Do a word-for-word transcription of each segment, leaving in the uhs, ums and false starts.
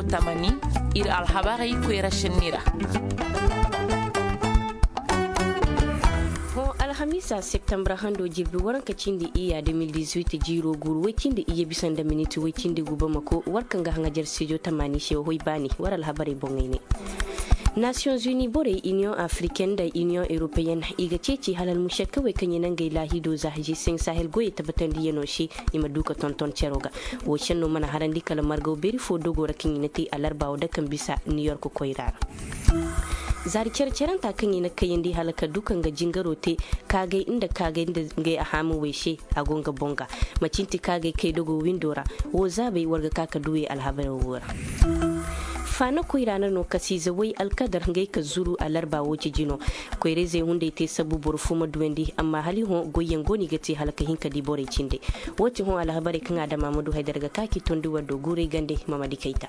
tamani ir alhabari kwera shenira. Alhamisa September hando jirbi waran kacin da iya deux mille dix-huit jiro guru wacin da iya bisan da miniti wacin da guba mako warkan ga hangajar sijo tamani shewa hoi bani waral habari bongai ne. Nations Unies bore Union Africaine da Union Européenne iga ceci halal mushe kawai kan yanan gai lahido za haji sen sahel goye tabatan da yano shi ima duka tonton ceroga wacin no mana haran di kalamar gau beri fo dogo rakin yinati alarba da kan bisa New York koirara. Zari cerceren ta kan yi na kayan di halaka dukan ga jingaro te kagai inda kagai inda gai a hamu weshe a gonga bonga macinti kagai kai dogo windora wo zabai warga kaka duwe alhabar wura fana koi ranar no kasi zawai alkadar ngai ka zuru a larba woci jino koi reze hunde te sabu borfu maduwendi amma hali ho goyen goni gate halaka hinka di bore cinde woti ho alhabari kan ada mamadu haidar ga kaki tondi wado gure gande mamadi kaita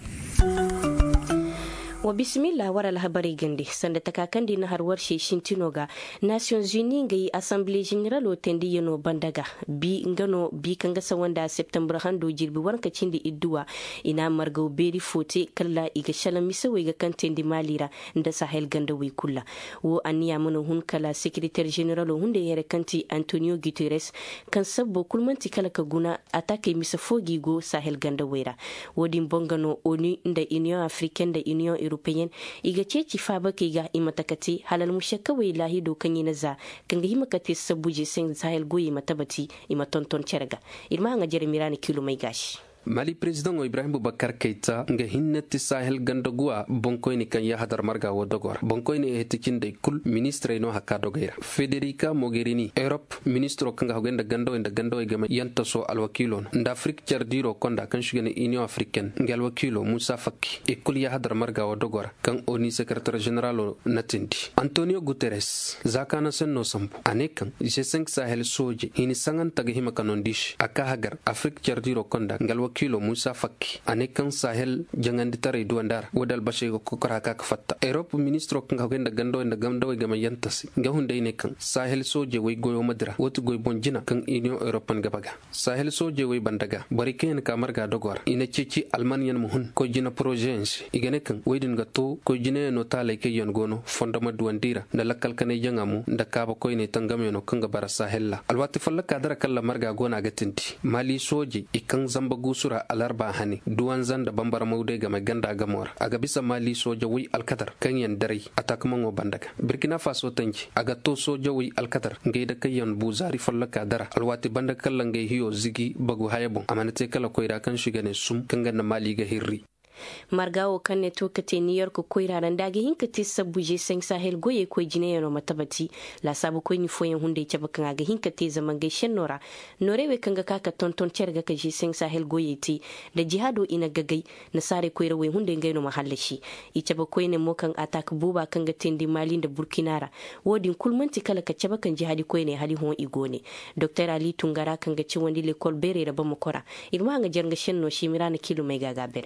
wa bismillah wara alhabari gande sanda takakandi na harwar sheshin tinoga Nations Unies ngai Assemblée Générale tendi yano bandaga bi ngano bi kanga sawanda September hando jirbi warka cindi idduwa ina margau beri fote kala iga shalam misawe ga kantendi malira nda sahel ganda wi kulla wo aniya mun hun kala secrétaire général hunde yere kanti Antonio Guterres kan sabbo kulmanti kala ka guna atake misafogi go sahel ganda wera wodin bongano oni nda Union Africaine da Union Européenne iga ceci faba ke ga imatakati halal mushe kawai lahido kan yi naza kan ga himakati sabuje sen sahel goyi matabati ima tonton cerga irma nga jeremira ni kilo mai gashi Mali President Ibrahim Boubacar Keita nga hinnati sahel gandaguwa bonkoyni kan ya hadar marga wo dogor bonkoyni e hetikin de kul ministre no hakka dogaira Federica Mogherini Europe ministro kan ga hogenda gando inda gando e gama yanta so alwakilo nda Afrique jardiro konda kan shigene Union Africaine ngal wakilo Musa Faki e kul ya hadar marga wo dogor kan oni secrétaire général natindi Antonio Guterres zakana sen no sampu anekan G cinq sahel soje hini sangan taga hima kanondish aka hagar Afrique jardiro konda ngal kilo Musa Faki ane kan sahel jangandi tare duandar wadal bashe ko kokora ka fatta Europe ministro kan ganda gando inda gando gama yantasi ga hunde ne kan sahel soje way goyo madra wotu goy bonjina kan Union European gabaga sahel soje way bandaga bari ken ka marga dogor ina ceci almanian muhun ko jina project igane kan waydin ga to ko jine no tale ke yon gono fondama duandira da lakal kane jangamu da kaba ko ne tangame no kan ga bara sahel la alwati falla kadara kala marga gona ga tinti Mali soje ikan zamba sura alarba hani duwan zanda bambara maude ga mai ganda gamor aga bisa Mali soja wi alkadar kan yan dare atakman wa bandaga Burkina Faso tanki aga to soja wi alkadar ngai da kayan buzari fallaka dara alwati banda kallan ngai hiyo zigi bagu hayabon amanate kala koira kan shiga ne sum kan ganna Mali ga hirri margawo kan ne to kate New York ko iraran dage hinka ti sabuje sen sahel goye ko jine yano matabati la sabu ko ni foyen hunde ce bakan ga hinka ti zaman ga nora norewe kan ga kaka tonton cerga ka ji sen sahel goye ti da jihado ina gagai na sare ko irawe hunde ngai no mahallashi ice ba ko ne mo kan attack buba kan ga tendi Mali da Burkina ra wodin kulmanti kala ka ce bakan jihadi ko ne hali hon igone Dr Ali Tungara kan ga ci wandi le kol bere da ba mu kora irma ga jarga shenno shi mirana kilo mai gaga bere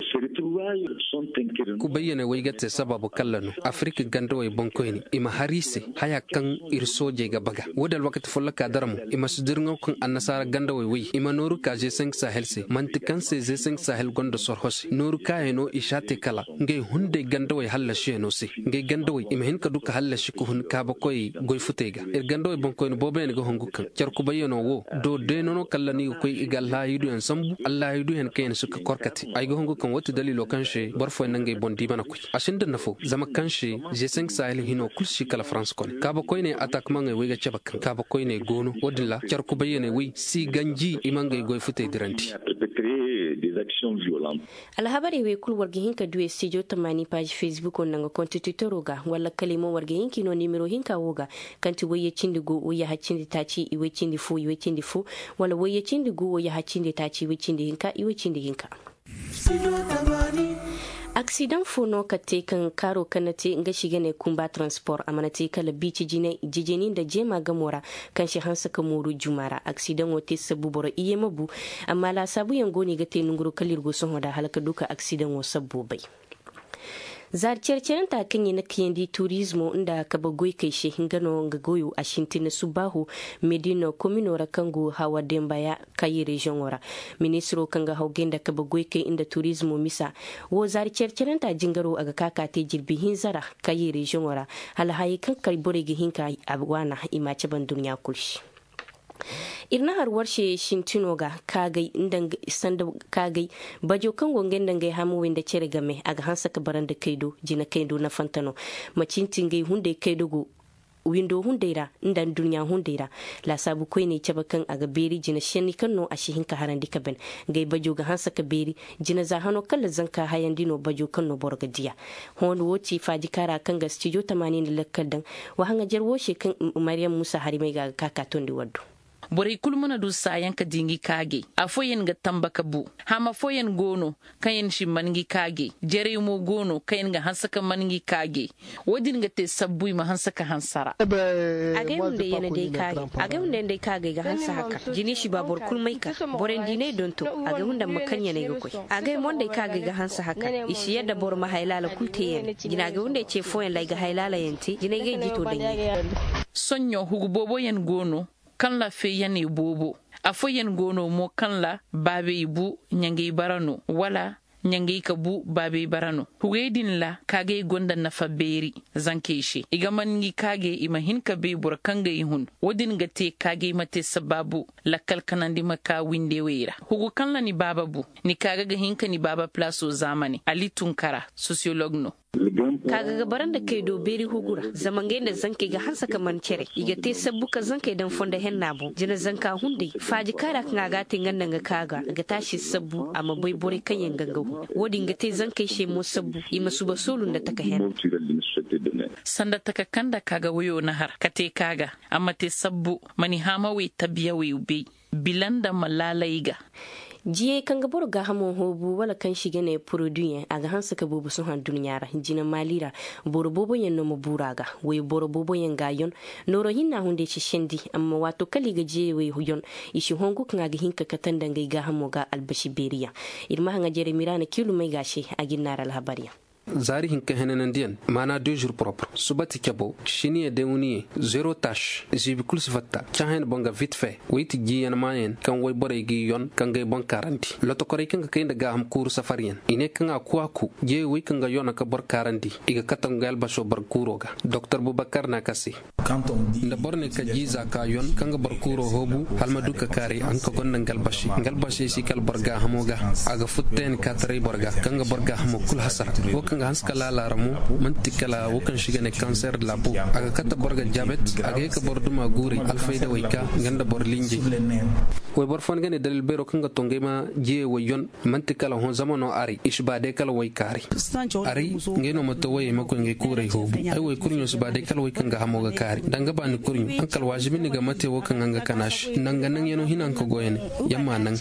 ku bayyana waigate sababu kallanu Afrika ganda way bonkoyni ima harise haya kan irsoje ga baga wodal wakati follaka darmu ima sudirngo kan annasara ganda way wi ima noru ka G cinq sahel se mantikan se G cinq sahel gondo sorhos noru ka eno ishate kala ngay hunde ganda way halla sheno se ngay ganda way ima hin ka duka halla shiku hun ka ba koy goy futega ir ganda way bonkoyni boben go hongu kan cer ku bayyano wo do de nono kallani koy igal la yidu en sambu Allah yidu hen kayen suka korkati ay go hongu kan wata dalilo kanshe barfo nangay bondi bana kuy ashinda nafo zama kanshe G cinq sahel hino kulshi kala France kon kaba koyne attack mangay wega cebak kaba koyne gono wodilla car ku bayyane wi si ganji imangay goy futay diranti alhabari we kul wargi hinka duwe studio tamani page Facebook on nanga konti Twitter ga wala kalimo wargi hinki no numero hinka woga kanti waye cindigo waye hacindi taci iwe cindi fu iwe cindi fu wala waye cindigo waye hacindi taci iwe cindi hinka iwe cindi hinka accident fono kate kan karo kanate nga shiga ne kumba transport amanate kala bici jine jijeni da jema gamora kan shi hansa kamuru jumara accident wote sabu boro iye mabu amma la sabu yango ni gate nunguru kalir go son hoda halaka duka accident wo sabu bai zar cerceren ta kan yana kiyendi turismo inda ka bagoi kai she ngano nga goyo a shintina subahu medino kominora kango hawa dembaya kayi region ora ministro kanga haugenda ka bagoi kai inda turismo misa wo zar cerceren ta jingaro aga kaka te jirbi hinzara kayi region ora hala hayi kan kai bore gi hinka abwana ima ban duniya kulshi irna har warshe shintinoga kagai indan sanda kagai bajo kan gongen dangai hamu wanda cere game aga hansa ka baranda kaido jina kaido na fantano macintin gai hunde kaido go windo hundeira ndan duniya hundeira la sabu koy ne cabakan aga beri jina shenni kanno a shihin ka harandi ka ben gai bajo ga hansa ka beri jina za hano kala zanka hayandino bajo kanno borga diya hon woci faji kara kan ga studio tamanin lakkadan wa hanga jarwo she kan Maryam Musa Harimai ga kaka tondi waddu borai kulmuna du sayan ka dingi kage afoyen ga tambaka bu hama foyen gono kayen shi mangi kage jere mo gono kayen ga hansaka mangi kage wodin ga te sabbu ma hansaka hansara aga hunde yana dai kage aga hunde dai kage ga hansa haka jini shi babur kulmai ka boren dine donto aga hunde makanya ne ga koi aga mon dai kage ga hansa haka ishi yadda bor ma hailala kulte yen jina ga hunde ce foyen lai ga hailala yenti jina ga jito danyi sonyo hugu bobo yen gono kan la fe yani bobo afo yen gono mo kan la babe bu nyangi barano wala nyangi kabu babe barano huwedin la kage gonda na faberi zankeishi igamangi kage imahin kabe bur kanga ihun wodin gate kage mate sababu la kalkanandi maka winde wera hugu kan la ni baba bu ni kaga ga hinka ni baba plaso zamani ali tunkara sociologue no kaga gabaran da kai do beri hugura zaman ga da zanke ga hansa kaman cere iga te sabbu ka zanke dan fonda hen nabo jina zanka hunde faji kara kan ga te ngan ga kaga ga tashi sabbu amma bai bore kan yin gangahu wodi ga te zanke she mo sabbu ima suba solun da taka hen sanda taka kanda kaga wayo na har kate kaga amma te sabbu mani hama we tabiya we ube bilanda malalaiga jiye kan ga borga hamon hobu wala kan shige ne produit aga hansa ka bobu sun han dunyara jina malira borobobo yen no buraga we borobobo yen gayon noro hinna hunde ci shendi amma wato kali ga je we huyon ishi hongu kan ga hinka katanda ngai ga hamo ga albashi beriya irma hanga jere mirana kilu mai gashi a ginnara alhabariya zari hinka henenan diyan mana deux jours propre subati kabo shini de uni zero tâche jibi kul sifata chahen bonga vite fait witi giyan mayen kan way bore gi yon kan gay bon karanti loto kore kan kay daga ham kuru safarien ine kan akwa ku je wi kan ga yona ka bor karanti iga katangal basho bar kuroga docteur Boubacar Nakasi nda borne ka jiza ka yon kan ga bar kuro hobu halma duka kari an ka gonna galbashi galbashi si kal borga hamoga aga futten katray borga kan ga borga hamo kul hasara nga hanskala laramu mantikala wokan shigane cancer de la peau aga kata borga diabete aga ka borduma guri alfayda wayka ganda bor linji way bor fon gane dalil bero kanga tongema je wayon mantikala hon zamano ari ishbade kala waykari ari ngeno moto way mako nge kuray hobu ay way kurnyo subade kala waykanga hamoga kari danga bani kurnyo ankal wajibi ni ga mate wokan nga kanash nanga nan yeno hinan ko goyene yamma nan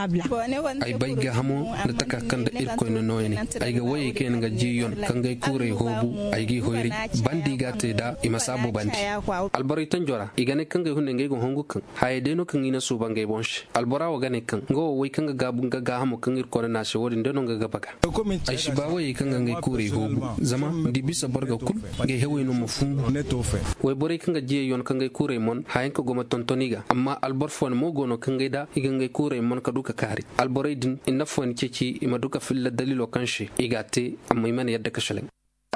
ay bayga hamo da taka kanda irko no noyene ay ga way ken nga jiyon kangay kure hobu aygi hoyri bandi gate da imasabu bandi albori tanjora igane kangay hunde ngay go hongu kan hayde no kan ina suba ngay bonsh albora wa gane kan go way kanga gabu ga hamo kangir ko na she wodi ndeno nga gabaga ay shiba way kanga ngay kure hobu zama di bisa borga kul ngay hewe no mafum way bori kanga jiyon kangay kure mon hayen ko goma tontoniga amma albor fon mo gono kangay da igangay kure mon ka duka kari albori din inna fon ceci ima duka fil dalilo kanshi igate amma imani yadda kashalin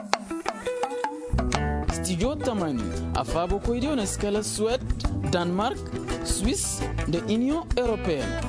studio tamani afabo ko idio na skala Suède, Danemark, Suisse da Union Européenne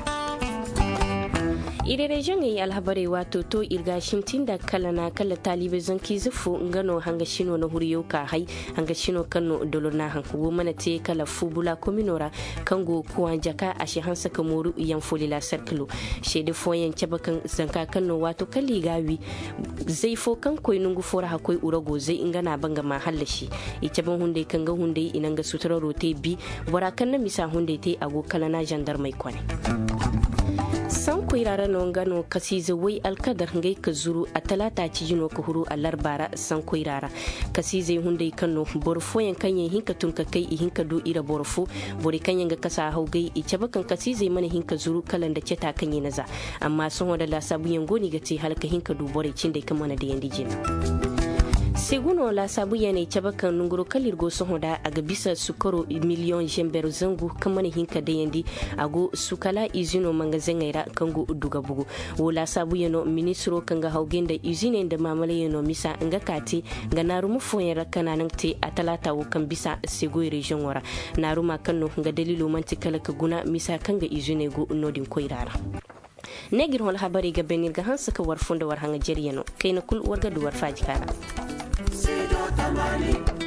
ire region yi alhabare wato to irga shimtin da kala na kala talibe zanki zufu ngano hanga shino na huriyo ka hai hanga shino kano dolo na han wo mana te kala fubula kominora kango kuwa jaka a shi hansa kamoru yan folila circle shede foyen cabakan zanka kano wato kali gawi zai fo kan koy nungu fora hakoi urago zai ingana banga ma hallashi ita ban hunde kanga hunde inanga sutura rote bi bora kan na misa hunde te ago kala na gendarme kwane san kuirara no ngano kasize wai alkadar ngai ka zuru a talata ci jino ka huru a larbara san kuirara kasize hunde kano borfo yan kanye hinka tun ka kai hinka do ira borfo bori kanye ga kasa haugai i cabakan kasize mana hinka zuru kalan da ceta kanye naza amma sun wada la sabu yan goni ga ce halka hinka du bore cin da kamana da yandi jina seguno la sabu yana cabakan nunguro kalir go sohoda aga bisa sukaro miliyon jember zangu kamani hinka da yandi ago sukala izino mangazin ngaira kango duga bugu wala sabu yano ministro kanga haugenda izine da mamale yano misa nga kati nga narumu foyera kananan te atalata wo kan bisa sego region wara naruma kanno nga dalilo manti kala ka guna misa kanga izine go nodin koirara negir hol habari ga benir ga hansa ka war funda war hanga jeriyano kayna kul warga du war faji kara